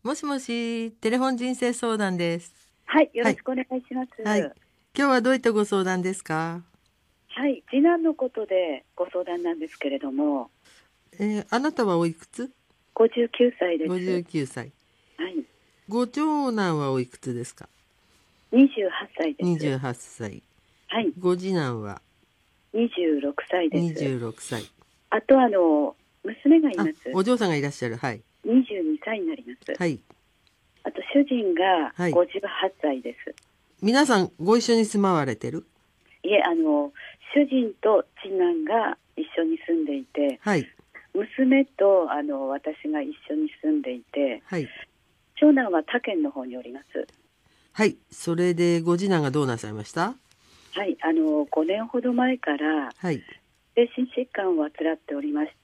もしもし、テレフォン人生相談です。 はい、よろしくお願いします。 はい。今日はどういったご相談ですか？ はい、次男のことでご相談なんですけれども、 あなたはおいくつ？ 59歳です。 59歳。 はい、 ご長男はおいくつですか？ 28歳です。 28歳。 はい、 ご次男は 26歳です。 26歳。 あと娘がいます。 お嬢さんがいらっしゃる。はい。 22歳になります。 はい。 あと主人がはい 58歳です。 皆さんご一緒に住まわれてる？ いえ、主人と次男が一緒に住んでいて、 はい。 娘と私が一緒に住んでいて、 はい。 長男は他県の方におります。 はい。それでご次男がどうなさいました？ はい、5年ほど前からはい。 精神疾患を患っておりまして、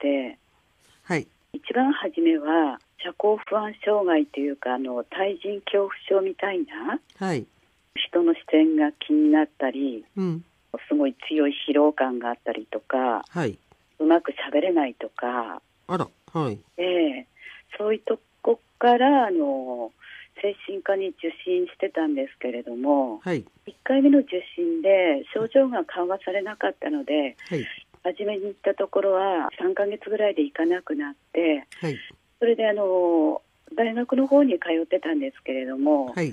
はい。 一番初めは社交不安障害というか対人恐怖症みたいな、 はい。 人の視線が気になったり、 うん。 すごい強い疲労感があったりとか、 はい。 うまく喋れないとか、 あら。はい。 そういうとこから精神科に受診してたんですけれども、 はい。 1回目の受診で症状が緩和されなかったので、 はい。 初めに行ったところは3ヶ月ぐらいで行かなくなって、 はい。 それで大学の方に通ってたんですけれども、 はい。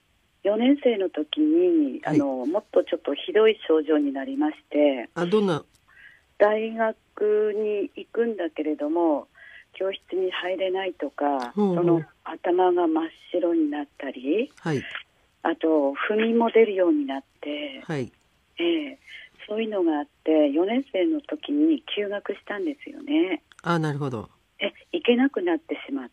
4年生の時にはいもっとちょっとひどい症状になりまして、 どんな？ 大学に行くんだけれども教室に入れないとか、 ほうほうその頭が真っ白になったり、 はい。 あと不眠も出るようになって、 はい。 そういうのがあって4年生の時に休学したんですよね。 なるほど。 行けなくなってしまって、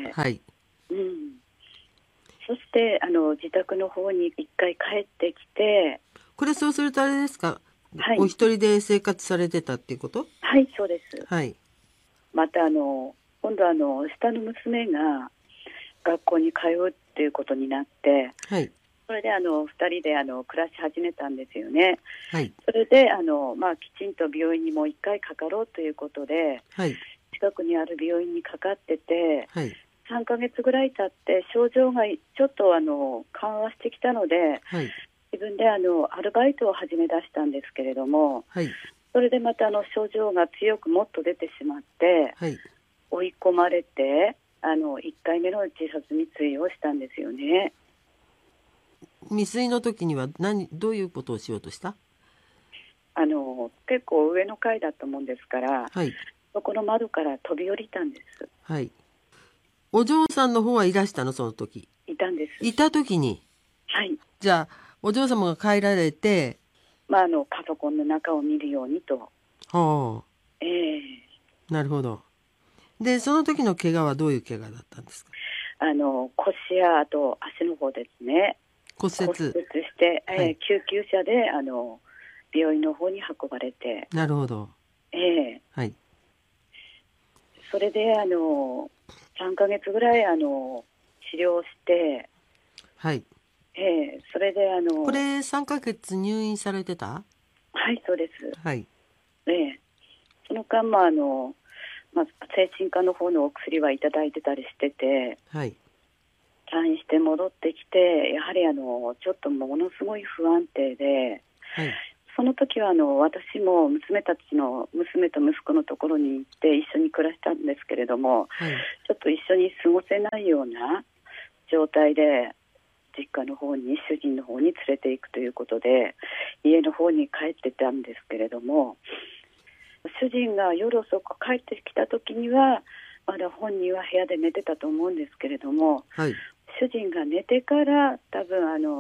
はい。 そして自宅の方に一回帰ってきて、 これそうするとあれですか？ はい、 お一人で生活されてたっていうこと？ はい、そうです。 はい。 また今度下の娘が学校に通うっていうことになって、 はい。 それで2人で暮らし始めたんですよね。 はい。 それできちんと病院にもう一回かかろうということで、 はい。 近くにある病院にかかってて、 はい。 3ヶ月ぐらい経って症状がちょっと緩和してきたので、 はい。 自分でアルバイトを始め出したんですけれども、 はい。 それでまた症状が強くもっと出てしまって、 はい。 追い込まれて1回目の自殺未遂をしたんですよね。 未遂の時にはどういうことをしようとした？ 結構上の階だったもんですから、 はい。 そこの窓から飛び降りたんです。 はい。お嬢さんの方はいらしたの？その時。 いたんです。 いた時に。 はい。 じゃあ、お嬢様が帰られて、 パソコンの中を見るようにと。 はええなるほど。で、その時の怪我はどういう怪我だったんですか？ 腰やあと足の方ですね。 骨折。 骨折して、 はい。 救急車で病院の方に運ばれて、 なるほど。はい。 それで3ヶ月ぐらい治療して、 はい。 それでこれ3ヶ月入院されてた？ はい、そうです。 はい。 その間も精神科の方のお薬はいただいてたりしてて、 はい。 退院して戻ってきて、やはりちょっとものすごい不安定で、 はい。 その時は私も娘と息子のところに行って一緒に暮らしたんですけれども、 はい。 ちょっと一緒に過ごせないような状態で実家の方に主人の方に連れて行くということで家の方に帰ってたんですけれども、主人が夜遅く帰ってきた時にはまだ本人は部屋で寝てたと思うんですけれども、 はい。 主人が寝てから多分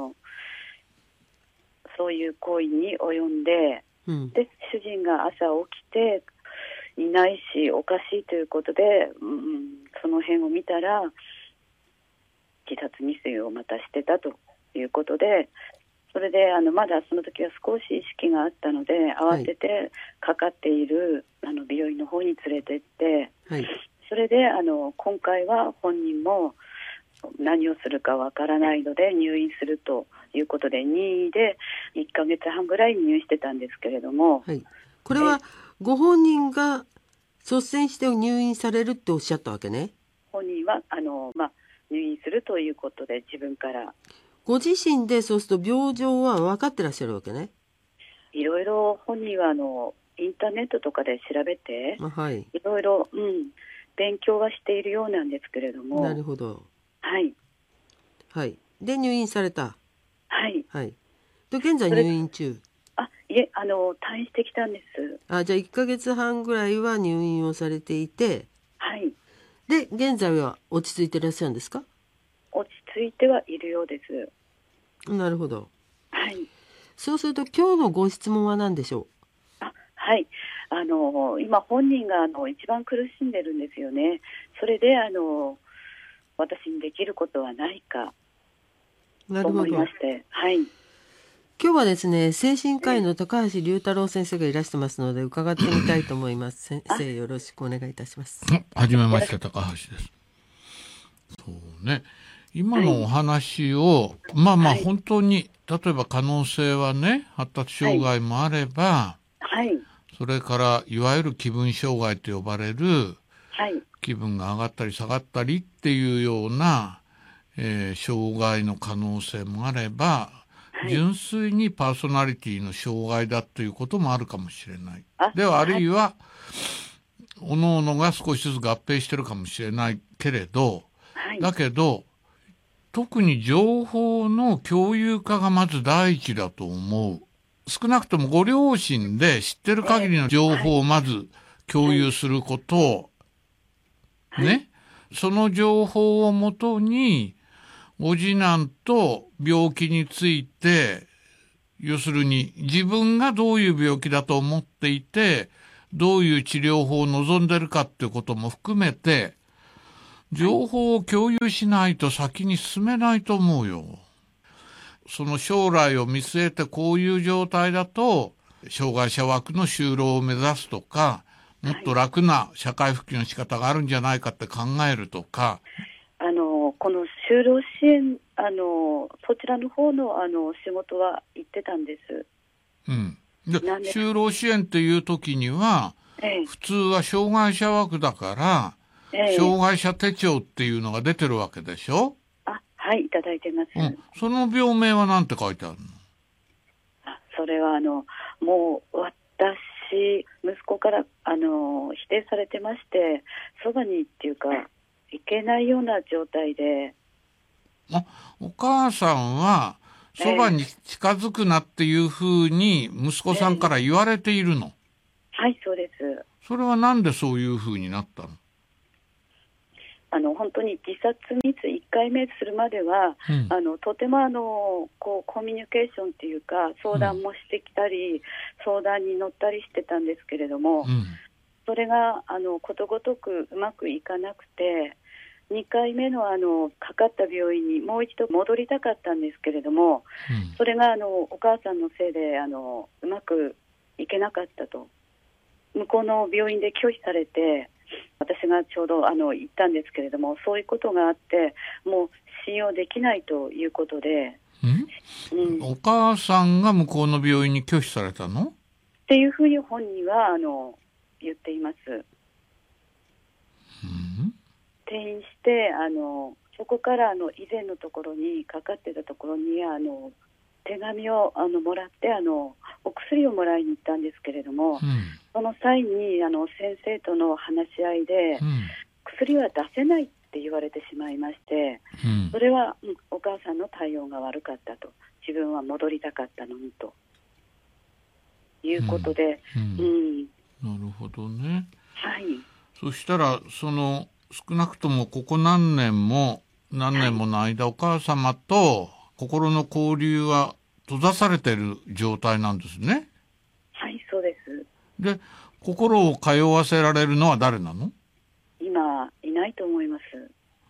そういう行為に及んで、 うん。 で主人が朝起きていないしおかしいということで、その辺を見たら自殺未遂をまたしてたということで、それでまだその時は少し意識があったので慌ててかかっている病院の方に連れてって、 はい。 それで今回は本人も何をするかわからないので入院するということで任意で1ヶ月半ぐらい入院してたんですけれども、 はい。これはご本人が率先して入院されるっておっしゃったわけね。 本人は入院するということで自分からご自身でそうすると病状は分かってらっしゃるわけね。 いろいろ本人はインターネットとかで調べてはい。 いろいろ、勉強はしているようなんですけれども。 なるほど。 はい。 はい。で入院された。 はい。 はい。で現在入院中。 いえ、退院してきたんです。 じゃあ1ヶ月半ぐらいは入院をされていて、 はい。 で現在は落ち着いていらっしゃるんですか？ 落ち着いてはいるようです。 なるほど。 はい。 そうすると今日のご質問は何でしょはい。今本人が一番苦しんでるんですよね。それで私にできることはないかう？なと思いるほど。 まして。はい。 今日はですね、精神科医の高橋龍太郎先生がいらしてますので伺ってみたいと思います。先生よろしくお願いいたします。 はじめまして、高橋です。そうね、今のお話を、本当に例えば可能性はね、発達障害もあれば、 はい。 それからいわゆる気分障害と呼ばれる、 はい。 気分が上がったり下がったりっていうような、障害の可能性もあれば、純粋にパーソナリティの障害だということもあるかもしれない。ではあるいは、各々が少しずつ合併してるかもしれないけれど、だけど特に情報の共有化がまず第一だと思う。少なくともご両親で知ってる限りの情報をまず共有することを、ね、その情報をもとにご次男と病気について、要するに自分がどういう病気だと思っていて、どういう治療法を望んでるかっていうことも含めて、情報を共有しないと先に進めないと思うよ。その将来を見据えてこういう状態だと、障害者枠の就労を目指すとか、もっと楽な社会復帰の仕方があるんじゃないかって考えるとか。 この就労支援、そちらの方の仕事は行ってたんです。 で、就労支援っていう時には、普通は障害者枠だから、障害者手帳っていうのが出てるわけでしょ？ はい、いただいてます。 その病名は何て書いてあるの？ それはもう私、息子から否定されてまして、そばにっていうか行けないような状態で。 お母さんはそばに近づくなっていうふうに息子さんから言われているの？ はい、そうです。 それはなんでそういうふうになったの？ 本当に自殺未遂1回目するまでは、とてもコミュニケーションっていうか相談もしてきたり、相談に乗ったりしてたんですけれども、それがことごとくうまくいかなくて、2回目のかかった病院にもう一度戻りたかったんですけれども、それがお母さんのせいでうまくいけなかったと、向こうの病院で拒否されて、私がちょうど行ったんですけれども、そういうことがあってもう信用できないということで。 お母さんが向こうの病院に拒否されたの？ っていうふうに本人は言っています。転院してそこから以前のところにかかってたところに手紙をもらってお薬をもらいに行ったんですけれども、その際に先生との話し合いで、薬は出せないって言われてしまいまして、それは、お母さんの対応が悪かったと、自分は戻りたかったのにということで。 なるほどね。 はい。 そしたら少なくともここ何年もの間、お母様と心の交流は閉ざされている状態なんですね。 はい、そうです。 で、心を通わせられるのは誰なの？ 今いないと思います。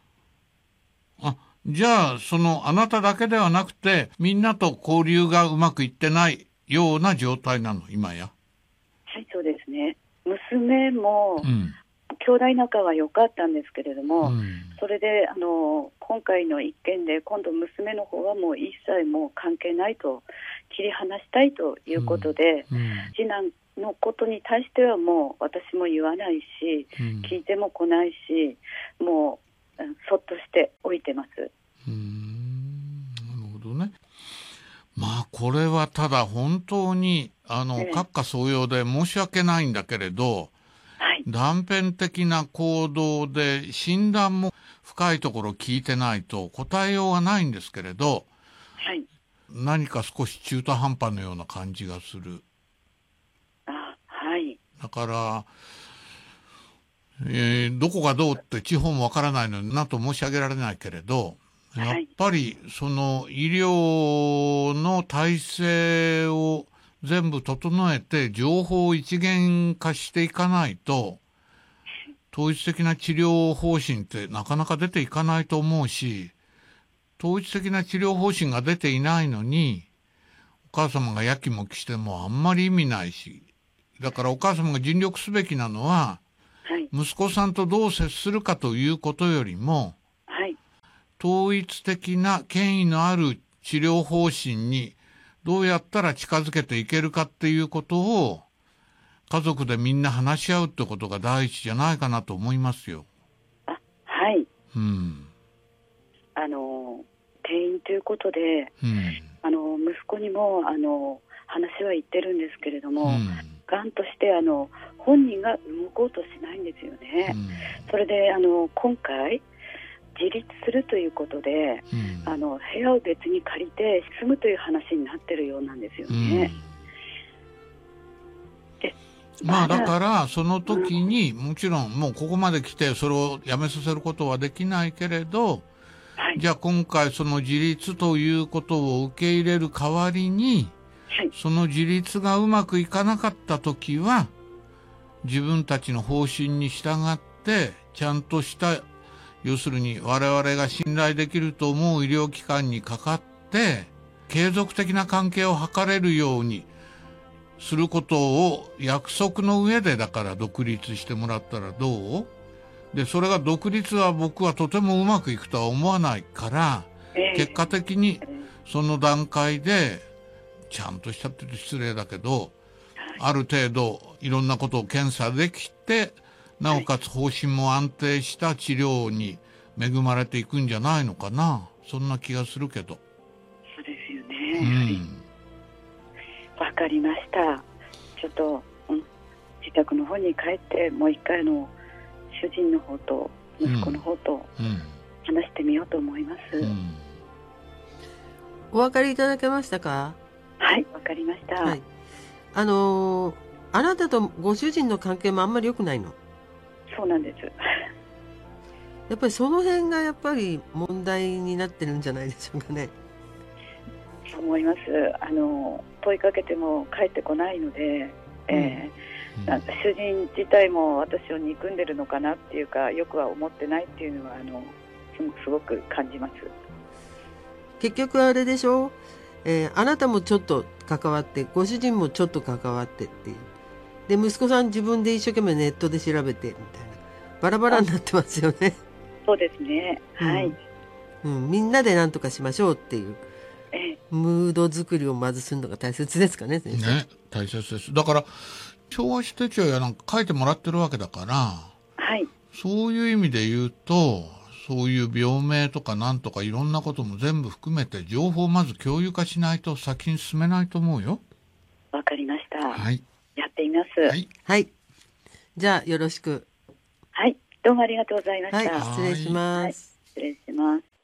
じゃああなただけではなくて、みんなと交流がうまくいってないような状態なの、今や？ はい、そうですね。娘も、兄弟仲は良かったんですけれども、それで今回の一件で今度娘の方はもう一切もう関係ないと、切り離したいということで、次男のことに対してはもう私も言わないし、聞いても来ないし、もそっとしておいてます。 なるほどね。まあこれはただ本当に閣下総用で申し訳ないんだけれど、 はい、 断片的な行動で診断も深いところ聞いてないと答えようがないんですけれど、 はい、 何か少し中途半端のような感じがする。 はい、 だから、どこがどうって地方もわからないのになと申し上げられないけれど、やっぱりその医療の体制を全部整えて情報を一元化していかないと、統一的な治療方針ってなかなか出ていかないと思うし、統一的な治療方針が出ていないのにお母様がやきもきしてもあんまり意味ないし、だからお母様が尽力すべきなのは、 はい、 息子さんとどう接するかということよりも、 はい、 統一的な権威のある治療方針にどうやったら近づけていけるかっていうことを家族でみんな話し合うってことが第一じゃないかなと思いますよ。 はい、 うん。 転院ということで、 うん、 息子にも話は言ってるんですけれども、がんとして本人が動こうとしないんですよね。それで今回自立するということで、部屋を別に借りて住むという話になってるようなんですよね。 まあだからその時にもちろんもうここまで来てそれをやめさせることはできないけれど、はい、じゃあ今回その自立ということを受け入れる代わりに、はい、その自立がうまくいかなかった時は自分たちの方針に従ってちゃんとした要するに我々が信頼できると思う医療機関にかかって継続的な関係を図れるようにすることを約束の上でだから独立してもらったらどう？でそれが独立は僕はとてもうまくいくとは思わないから、結果的にその段階でちゃんとしたって失礼だけどある程度いろんなことを検査できてなおかつ方針も安定した治療に恵まれていくんじゃないのかな。そんな気がするけど。 そうですよね。わかりました。ちょっと、自宅の方に帰ってもう一回主人の方と息子の方と話してみようと思います。 お分かりいただけましたか？ はい、わかりました。はい、 あなたとご主人の関係もあんまり良くないの？ そうなんです。 やっぱりその辺がやっぱり問題になってるんじゃないでしょうかね。 そう思います。問いかけても帰ってこないので、なんか主人自体も私を憎んでるのかなっていうかよくは思ってないっていうのはすごく感じます。 結局あれでしょ、あなたもちょっと関わってご主人もちょっと関わってっていうで息子さん自分で一生懸命ネットで調べてみたいなバラバラになってますよね。 そうですね。はい、 みんなで何とかしましょうっていうムード作りをまずするのが大切ですかね、先生。 ね、大切です。だから調和手帳やなんか書いてもらってるわけだから、 はい、 そういう意味で言うとそういう病名とかなんとかいろんなことも全部含めて情報をまず共有化しないと先に進めないと思うよ。 わかりました。 はい、 やってみます。 はい、はい、じゃあよろしく。 はい、どうもありがとうございました。 はい、失礼します。 はい、失礼します。